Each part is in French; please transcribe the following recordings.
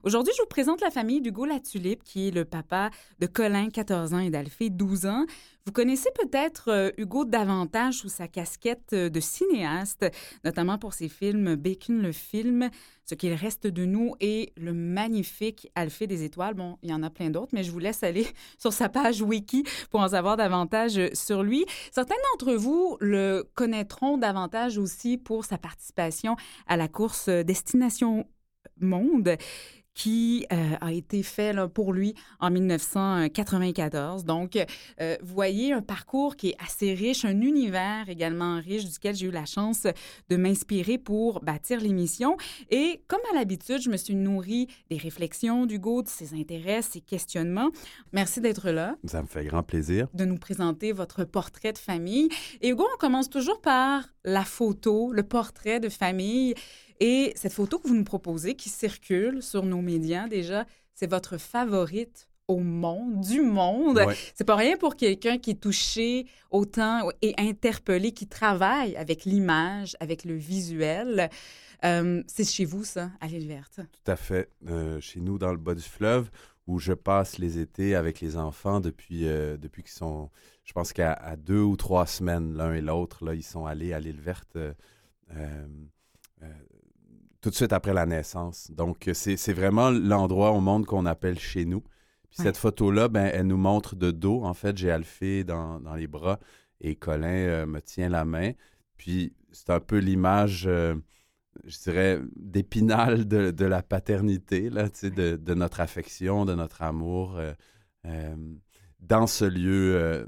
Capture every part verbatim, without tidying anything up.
Aujourd'hui, je vous présente la famille d'Hugo Latulippe, qui est le papa de Colin, quatorze ans, et d'Alphée, douze ans. Vous connaissez peut-être euh, Hugo davantage sous sa casquette de cinéaste, notamment pour ses films Bacon le film, Ce qu'il reste de nous et le magnifique Alphée des étoiles. Bon, il y en a plein d'autres, mais je vous laisse aller sur sa page Wiki pour en savoir davantage sur lui. Certains d'entre vous le connaîtront davantage aussi pour sa participation à la course Destination Monde, qui euh, a été fait là, pour lui en dix-neuf cent quatre-vingt-quatorze. Donc, euh, vous voyez un parcours qui est assez riche, un univers également riche duquel j'ai eu la chance de m'inspirer pour bâtir l'émission. Et comme à l'habitude, je me suis nourrie des réflexions d'Hugo, de ses intérêts, ses questionnements. Merci d'être là. Ça me fait grand plaisir. De nous présenter votre portrait de famille. Et Hugo, on commence toujours par la photo, le portrait de famille. Et cette photo que vous nous proposez, qui circule sur nos médias déjà, c'est votre favorite au monde, du monde. Ouais. C'est pas rien pour quelqu'un qui est touché autant et interpellé, qui travaille avec l'image, avec le visuel. Euh, c'est chez vous, ça, à l'Île Verte? Tout à fait. Euh, chez nous, dans le bas du fleuve, où je passe les étés avec les enfants depuis, euh, depuis qu'ils sont, je pense qu'à à deux ou trois semaines, l'un et l'autre, là, ils sont allés à l'Île Verte euh, euh, euh, tout de suite après la naissance. Donc, c'est, c'est vraiment l'endroit au monde qu'on appelle chez nous. Puis Ouais. cette photo-là, ben, elle nous montre de dos. En fait, j'ai Alphée dans, dans les bras et Colin euh, me tient la main. Puis c'est un peu l'image, euh, je dirais, d'Épinal de, de la paternité, là, tu sais, de, de notre affection, de notre amour euh, euh, dans ce lieu euh,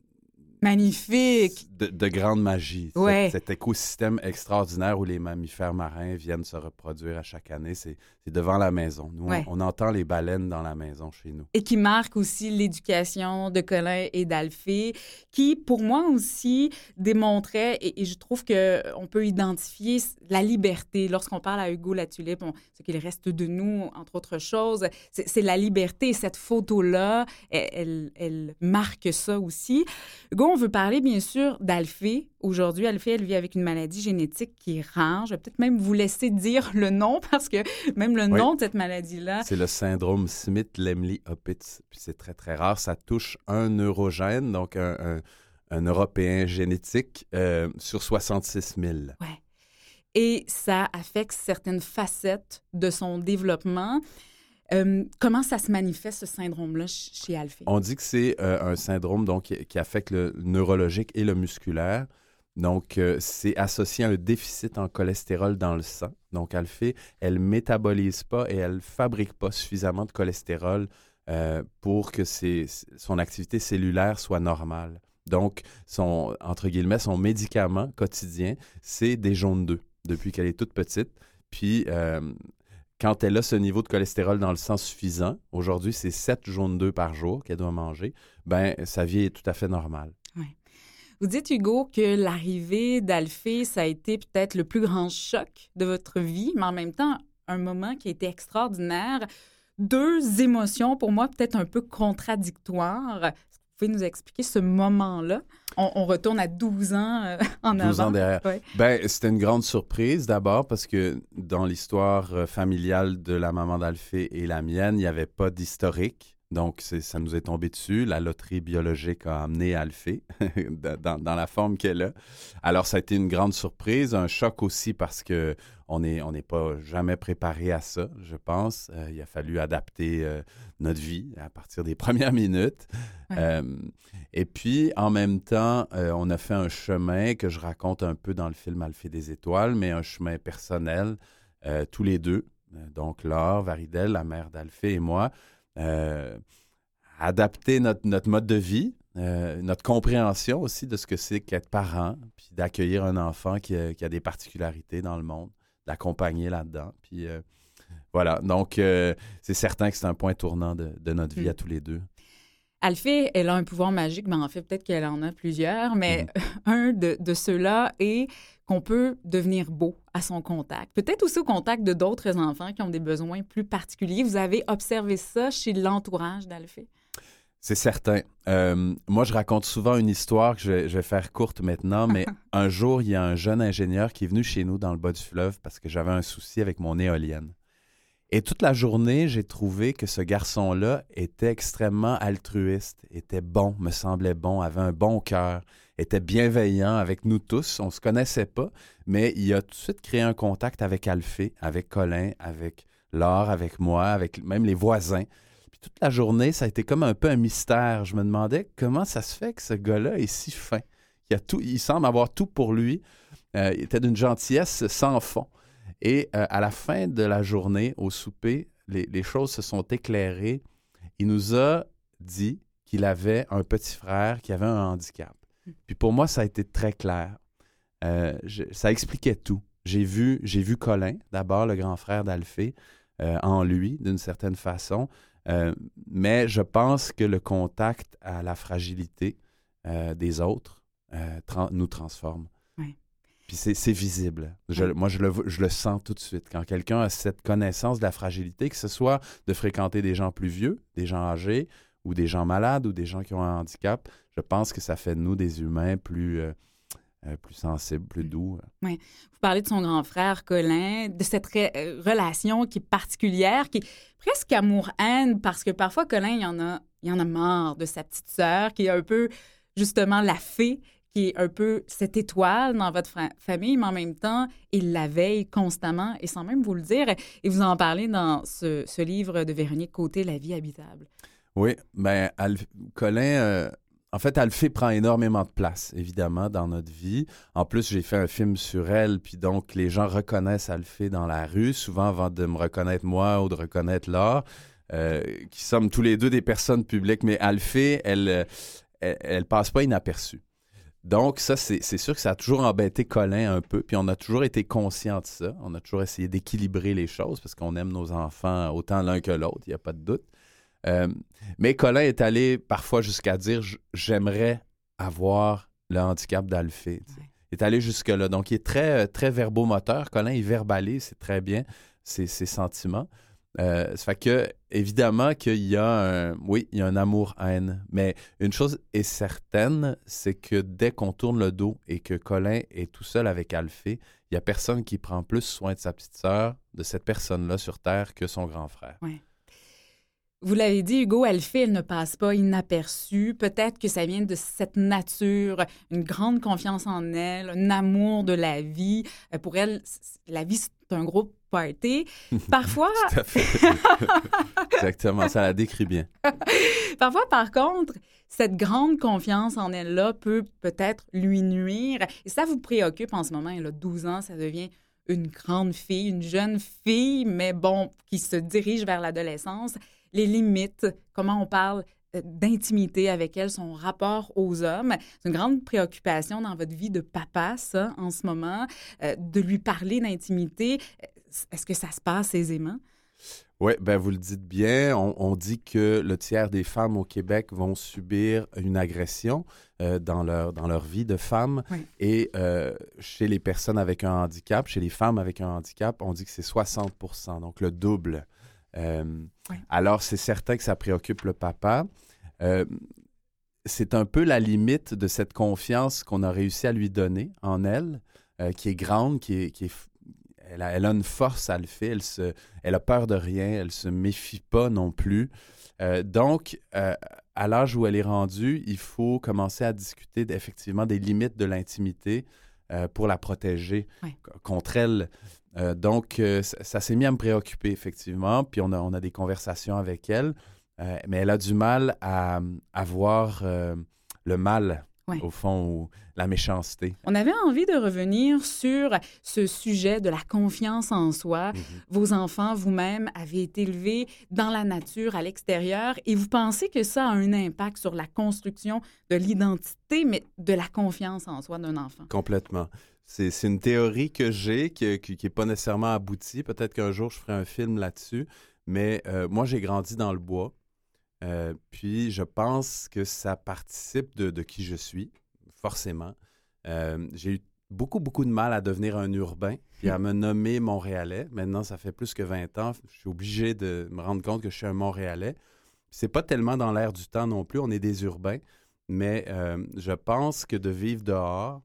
Magnifique! de, de grande magie. Ouais. Cet, cet écosystème extraordinaire où les mammifères marins viennent se reproduire à chaque année, c'est, c'est devant la maison. Nous, Ouais. on, on entend les baleines dans la maison chez nous. Et qui marque aussi l'éducation de Colin et d'Alphée, qui, pour moi aussi, démontrait, et, et je trouve qu'on peut identifier la liberté. Lorsqu'on parle à Hugo Latulippe, on, ce qu'il reste de nous, entre autres choses, c'est, c'est la liberté. Cette photo-là, elle, elle, elle marque ça aussi. Hugo, on veut parler, bien sûr, d'Alphée. Aujourd'hui, Alphée, elle vit avec une maladie génétique qui est rare. Je vais peut-être même vous laisser dire le nom, parce que même le Oui. nom de cette maladie-là... C'est le syndrome Smith-Lemli-Opitz. Puis c'est très, très rare. Ça touche un neurogène, donc un, un, un Européen génétique, euh, sur soixante-six mille. Ouais. Et ça affecte certaines facettes de son développement. Euh, comment ça se manifeste, ce syndrome-là, ch- chez Alphée? On dit que c'est euh, un syndrome donc, qui, qui affecte le neurologique et le musculaire. Donc, euh, c'est associé à un déficit en cholestérol dans le sang. Donc, Alphée, elle ne métabolise pas et elle ne fabrique pas suffisamment de cholestérol euh, pour que ses, son activité cellulaire soit normale. Donc, son, entre guillemets, son médicament quotidien, c'est des jaunes d'œufs depuis qu'elle est toute petite. Puis, euh, quand elle a ce niveau de cholestérol dans le sang suffisant, aujourd'hui, c'est sept jaunes d'œufs par jour qu'elle doit manger, ben sa vie est tout à fait normale. Ouais. Vous dites, Hugo, que l'arrivée d'Alphée, ça a été peut-être le plus grand choc de votre vie, mais en même temps, un moment qui a été extraordinaire. Deux émotions, pour moi, peut-être un peu contradictoires. Est-ce que vous pouvez nous expliquer ce moment-là? On, on retourne à douze ans euh, en avant. douze ans derrière. Ouais. Ben, c'était une grande surprise d'abord parce que dans l'histoire euh, familiale de la maman d'Alphée et la mienne, il n'y avait pas d'historique. Donc, c'est, ça nous est tombé dessus. La loterie biologique a amené Alphée dans, dans la forme qu'elle a. Alors, ça a été une grande surprise, un choc aussi parce que on n'est on n'est pas jamais préparé à ça, je pense. Euh, il a fallu adapter euh, notre vie à partir des premières minutes. Ouais. Euh, et puis, en même temps, euh, on a fait un chemin que je raconte un peu dans le film Alphée des étoiles, mais un chemin personnel, euh, tous les deux. Euh, donc, Laure Varidel, la mère d'Alphée, et moi, Euh, adapter notre, notre mode de vie, euh, notre compréhension aussi de ce que c'est qu'être parent, puis d'accueillir un enfant qui a, qui a des particularités dans le monde, d'accompagner là-dedans. Puis euh, voilà, donc euh, c'est certain que c'est un point tournant de, de notre vie Mm. à tous les deux. Alphée, elle a un pouvoir magique, mais en fait, peut-être qu'elle en a plusieurs, mais Mm-hmm. un de, de ceux-là est qu'on peut devenir beau à son contact. Peut-être aussi au contact de d'autres enfants qui ont des besoins plus particuliers. Vous avez observé ça chez l'entourage d'Alphée? C'est certain. Euh, moi, je raconte souvent une histoire que je vais, je vais faire courte maintenant, mais un jour, il y a un jeune ingénieur qui est venu chez nous dans le bas du fleuve parce que j'avais un souci avec mon éolienne. Et toute la journée, j'ai trouvé que ce garçon-là était extrêmement altruiste, était bon, me semblait bon, avait un bon cœur, était bienveillant avec nous tous. On ne se connaissait pas, mais il a tout de suite créé un contact avec Alphée, avec Colin, avec Laure, avec moi, avec même les voisins. Puis toute la journée, ça a été comme un peu un mystère. Je me demandais comment ça se fait que ce gars-là est si fin. Il, a tout, il semble avoir tout pour lui. Euh, il était d'une gentillesse sans fond. Et euh, à la fin de la journée, au souper, les, les choses se sont éclairées. Il nous a dit qu'il avait un petit frère qui avait un handicap. Puis pour moi, ça a été très clair. Euh, je, ça expliquait tout. J'ai vu, j'ai vu Colin, d'abord le grand frère d'Alphée, euh, en lui, d'une certaine façon. Euh, mais je pense que le contact à la fragilité euh, des autres euh, tra- nous transforme. Oui. Puis c'est, c'est visible. Je, Oui. Moi, je le, je le sens tout de suite. Quand quelqu'un a cette connaissance de la fragilité, que ce soit de fréquenter des gens plus vieux, des gens âgés, ou des gens malades, ou des gens qui ont un handicap, je pense que ça fait de nous des humains plus, euh, euh, plus sensibles, plus doux. Oui. Vous parlez de son grand frère Colin, de cette re- relation qui est particulière, qui est presque amour-haine, parce que parfois, Colin, il y en a, il y en a marre de sa petite sœur, qui est un peu, justement, la fée, qui est un peu cette étoile dans votre fra- famille, mais en même temps, il la veille constamment, et sans même vous le dire. Et vous en parlez dans ce, ce livre de Véronique Côté, La vie habitable. Oui, bien, Alf- Colin, euh, en fait, Alphée prend énormément de place, évidemment, dans notre vie. En plus, j'ai fait un film sur elle, puis donc les gens reconnaissent Alphée dans la rue, souvent avant de me reconnaître moi ou de reconnaître Laure, euh, qui sommes tous les deux des personnes publiques, mais Alphée, elle, euh, elle, elle passe pas inaperçue. Donc, ça, c'est, c'est sûr que ça a toujours embêté Colin un peu, puis on a toujours été conscient de ça. On a toujours essayé d'équilibrer les choses, parce qu'on aime nos enfants autant l'un que l'autre, il n'y a pas de doute. Euh, mais Colin est allé parfois jusqu'à dire « j'aimerais avoir le handicap d'Alphée ». Ouais. Il est allé jusque-là. Donc, il est très, très verbomoteur. Colin, il verbalise, c'est très bien ses, ses sentiments. Euh, ça fait que, évidemment, qu'il y a un, oui, il y a un amour-haine. Mais une chose est certaine, c'est que dès qu'on tourne le dos et que Colin est tout seul avec Alphée, il n'y a personne qui prend plus soin de sa petite sœur, de cette personne-là sur Terre, que son grand frère. Ouais. Vous l'avez dit, Hugo, Alphée, elle ne passe pas inaperçue. Peut-être que ça vient de cette nature, une grande confiance en elle, un amour de la vie. Euh, Pour elle, c- la vie, c'est un gros party. Parfois, Tout à fait. Exactement, ça la décrit bien. parfois, par contre, cette grande confiance en elle-là peut peut-être lui nuire. Et ça vous préoccupe en ce moment. Elle a douze ans, ça devient une grande fille, une jeune fille, mais bon, qui se dirige vers l'adolescence. Les limites, comment on parle euh, d'intimité avec elle, son rapport aux hommes. C'est une grande préoccupation dans votre vie de papa, ça, en ce moment, euh, de lui parler d'intimité. Est-ce que ça se passe aisément? Oui, ben vous le dites bien. On, on dit que le tiers des femmes au Québec vont subir une agression euh, dans, leur, dans leur vie de femme. Oui. Et euh, chez les personnes avec un handicap, chez les femmes avec un handicap, on dit que c'est soixante pour cent, donc le double. Euh, Oui. Alors, c'est certain que ça préoccupe le papa. Euh, c'est un peu la limite de cette confiance qu'on a réussi à lui donner en elle, euh, qui est grande, qui est, qui est elle, a, elle a une force, elle le fait, elle, se, elle a peur de rien, elle se méfie pas non plus. Euh, donc, euh, à l'âge où elle est rendue, il faut commencer à discuter effectivement des limites de l'intimité euh, pour la protéger Oui. c- contre elle. Euh, donc, euh, ça, ça s'est mis à me préoccuper, effectivement. Puis, on a, on a des conversations avec elle. Euh, mais elle a du mal à, à voir euh, le mal, Oui. au fond, ou la méchanceté. On avait envie de revenir sur ce sujet de la confiance en soi. Mhm. Vos enfants, vous-même, avez été élevés dans la nature, à l'extérieur, et vous pensez que ça a un impact sur la construction de l'identité, mais de la confiance en soi d'un enfant? Complètement. C'est, c'est une théorie que j'ai qui n'est qui, qui est pas nécessairement aboutie. Peut-être qu'un jour, je ferai un film là-dessus. Mais euh, moi, j'ai grandi dans le bois. Euh, puis, je pense que ça participe de, de qui je suis, forcément. Euh, j'ai eu beaucoup, beaucoup de mal à devenir un urbain puis à me nommer Montréalais. Maintenant, ça fait plus que vingt ans. Je suis obligé de me rendre compte que je suis un Montréalais. C'est pas tellement dans l'air du temps non plus. On est des urbains. Mais euh, je pense que de vivre dehors,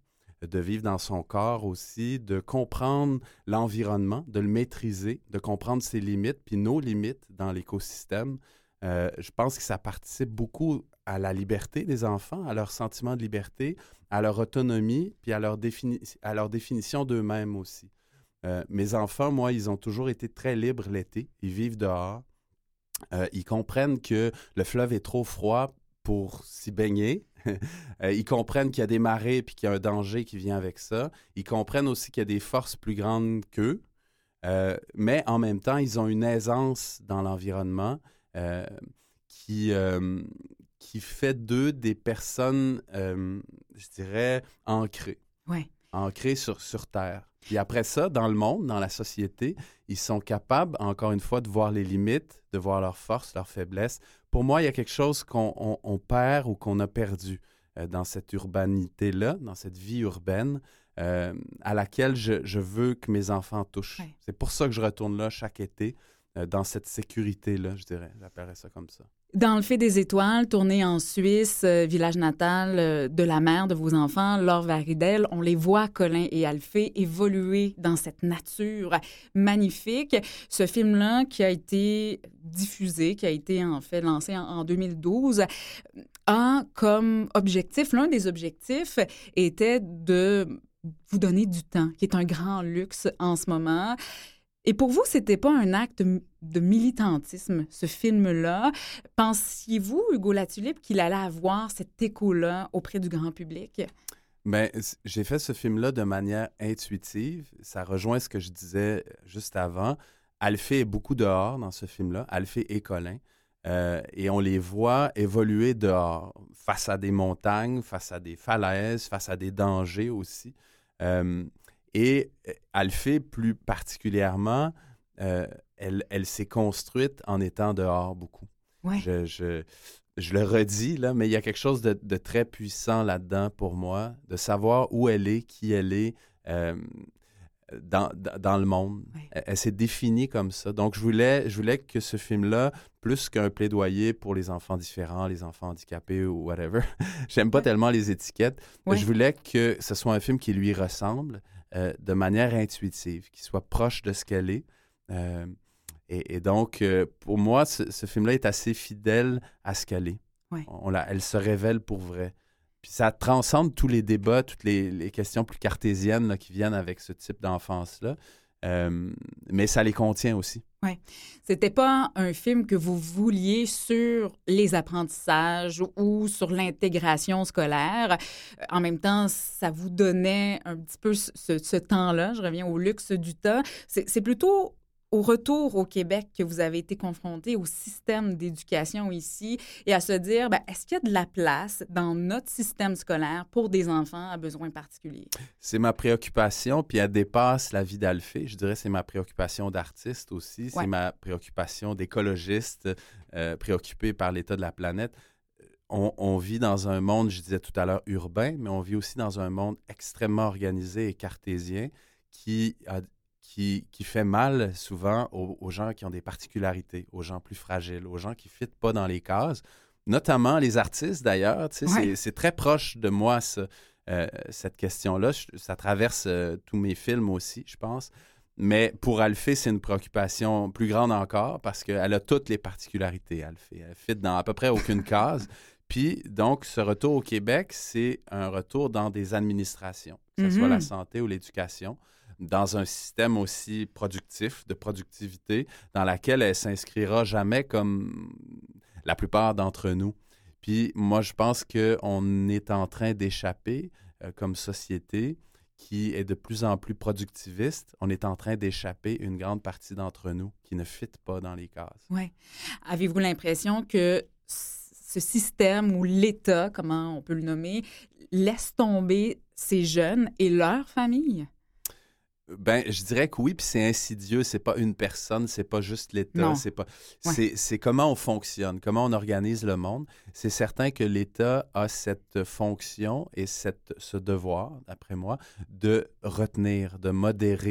de vivre dans son corps aussi, de comprendre l'environnement, de le maîtriser, de comprendre ses limites, puis nos limites dans l'écosystème. Euh, je pense que ça participe beaucoup à la liberté des enfants, à leur sentiment de liberté, à leur autonomie, puis à leur, défini- à leur définition d'eux-mêmes aussi. Euh, mes enfants, moi, ils ont toujours été très libres l'été. Ils vivent dehors. Euh, ils comprennent que le fleuve est trop froid pour s'y baigner. euh, ils comprennent qu'il y a des marées puis qu'il y a un danger qui vient avec ça. Ils comprennent aussi qu'il y a des forces plus grandes qu'eux. Euh, mais en même temps, ils ont une aisance dans l'environnement euh, qui, euh, qui fait d'eux des personnes, euh, je dirais, ancrées. Ouais. Ancrées sur, sur Terre. Puis après ça, dans le monde, dans la société, ils sont capables, encore une fois, de voir les limites, de voir leurs forces, leurs faiblesses. Pour moi, il y a quelque chose qu'on on, on perd ou qu'on a perdu euh, dans cette urbanité-là, dans cette vie urbaine, euh, à laquelle je, je veux que mes enfants touchent. Ouais. C'est pour ça que je retourne là chaque été, euh, dans cette sécurité-là, je dirais. J'appellerais ça comme ça. Dans Le Fait des étoiles, tourné en Suisse, euh, village natal euh, de la mère de vos enfants, Laure Varidel, on les voit, Colin et Alphée, évoluer dans cette nature magnifique. Ce film-là, qui a été diffusé, qui a été en fait lancé en, en deux mille douze, a comme objectif, l'un des objectifs était de vous donner du temps, qui est un grand luxe en ce moment. Et pour vous, c'était pas un acte de militantisme, ce film-là. Pensiez-vous, Hugo Latulippe, qu'il allait avoir cet écho-là auprès du grand public? Bien, j'ai fait ce film-là de manière intuitive. Ça rejoint ce que je disais juste avant. Alphée est beaucoup dehors dans ce film-là, Alphée et Colin. Euh, et on les voit évoluer dehors, face à des montagnes, face à des falaises, face à des dangers aussi. Euh, Et Alphée, plus particulièrement, euh, elle, elle s'est construite en étant dehors beaucoup. Ouais. Je, je, je le redis, là, mais il y a quelque chose de, de très puissant là-dedans pour moi, de savoir où elle est, qui elle est euh, dans, dans le monde. Ouais. Elle, elle s'est définie comme ça. Donc, je voulais, je voulais que ce film-là, plus qu'un plaidoyer pour les enfants différents, les enfants handicapés ou whatever, j'aime pas Ouais. tellement les étiquettes, Ouais. je voulais que ce soit un film qui lui ressemble, Euh, de manière intuitive, qui soit proche de ce qu'elle est. Euh, et, et donc, euh, pour moi, ce, ce film-là est assez fidèle à ce qu'elle est. Ouais. On la, elle se révèle pour vrai. Puis ça transcende tous les débats, toutes les, les questions plus cartésiennes là, qui viennent avec ce type d'enfance-là. Euh, mais ça les contient aussi. Oui. C'était pas un film que vous vouliez sur les apprentissages ou sur l'intégration scolaire. En même temps, ça vous donnait un petit peu ce, ce temps-là. Je reviens au luxe du temps. C'est, c'est plutôt au retour au Québec que vous avez été confronté au système d'éducation ici et à se dire, ben, est-ce qu'il y a de la place dans notre système scolaire pour des enfants à besoins particuliers? C'est ma préoccupation, puis elle dépasse la vie d'Alphée. Je dirais que c'est ma préoccupation d'artiste aussi. C'est Ouais. ma préoccupation d'écologiste euh, préoccupé par l'état de la planète. On, on vit dans un monde, je disais tout à l'heure, urbain, mais on vit aussi dans un monde extrêmement organisé et cartésien qui a Qui, qui fait mal souvent aux, aux gens qui ont des particularités, aux gens plus fragiles, aux gens qui ne fitent pas dans les cases, notamment les artistes d'ailleurs. Tu sais, Ouais. c'est, c'est très proche de moi, ça, euh, cette question-là. Je- ça traverse euh, tous mes films aussi, je pense. Mais pour Alphée, c'est une préoccupation plus grande encore parce qu'elle a toutes les particularités, Alphée. Elle fit dans à peu près aucune case. Puis, donc, ce retour au Québec, c'est un retour dans des administrations, que ce soit la Mhm. santé ou l'éducation, dans un système aussi productif, de productivité, dans laquelle elle s'inscrira jamais comme la plupart d'entre nous. Puis moi, je pense qu'on est en train d'échapper euh, comme société qui est de plus en plus productiviste. On est en train d'échapper une grande partie d'entre nous qui ne fit pas dans les cases. Oui. Avez-vous l'impression que ce système ou l'État, comment on peut le nommer, laisse tomber ces jeunes et leurs familles? Ben, je dirais que oui, puis c'est insidieux. C'est pas une personne, c'est pas juste l'État, Non. c'est pas. Ouais. C'est, c'est comment on fonctionne, comment on organise le monde. C'est certain que l'État a cette fonction et cette, ce devoir, d'après moi, de retenir, de modérer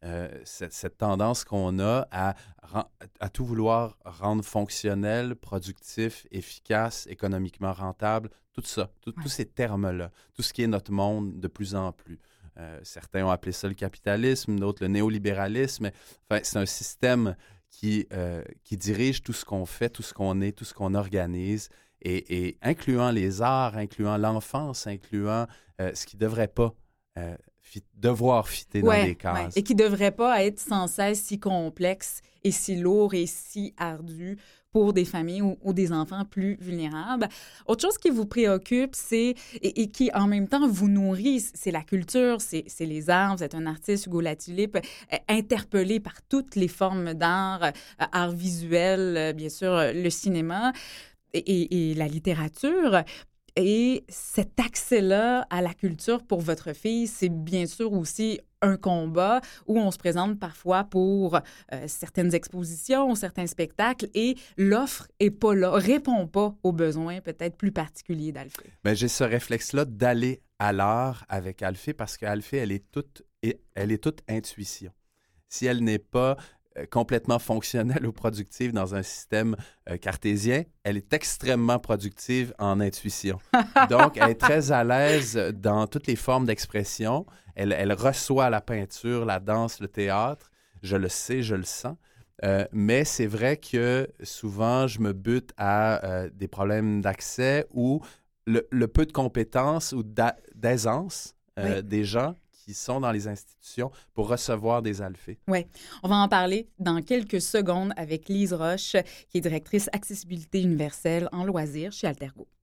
euh, cette, cette tendance qu'on a à, à tout vouloir rendre fonctionnel, productif, efficace, économiquement rentable, tout ça, tout, ouais. tous ces termes-là, tout ce qui est notre monde de plus en plus. Euh, certains ont appelé ça le capitalisme, d'autres le néolibéralisme. Enfin, c'est un système qui, euh, qui dirige tout ce qu'on fait, tout ce qu'on est, tout ce qu'on organise, et, et incluant les arts, incluant l'enfance, incluant euh, ce qui ne devrait pas euh, fit, devoir fitter ouais, dans des cases. Ouais. Et qui ne devrait pas être sans cesse si complexe et si lourd et si ardu pour des familles ou, ou des enfants plus vulnérables. Autre chose qui vous préoccupe, c'est, et, et qui en même temps vous nourrit, c'est la culture, c'est, c'est les arts. Vous êtes un artiste, Hugo Latulippe, euh, interpellé par toutes les formes d'art, euh, art visuel, euh, bien sûr, euh, le cinéma et, et, et la littérature. Et cet accès-là à la culture pour votre fille, c'est bien sûr aussi un combat où on se présente parfois pour euh, certaines expositions, certains spectacles, et l'offre n'est pas là, répond pas aux besoins peut-être plus particuliers d'Alphée. Bien, j'ai ce réflexe-là d'aller à l'art avec Alphée parce qu'Alphée, elle est toute, elle est toute intuition. Si elle n'est pas complètement fonctionnelle ou productive dans un système euh, cartésien, elle est extrêmement productive en intuition. Donc, elle est très à l'aise dans toutes les formes d'expression. Elle, elle reçoit la peinture, la danse, le théâtre. Je le sais, je le sens. Euh, mais c'est vrai que souvent, je me bute à euh, des problèmes d'accès ou le, le peu de compétences ou d'a- d'aisance euh, oui. des gens qui sont dans les institutions pour recevoir des Alphées. Oui, on va en parler dans quelques secondes avec Lise Roche, qui est directrice accessibilité universelle en loisirs chez Altergo.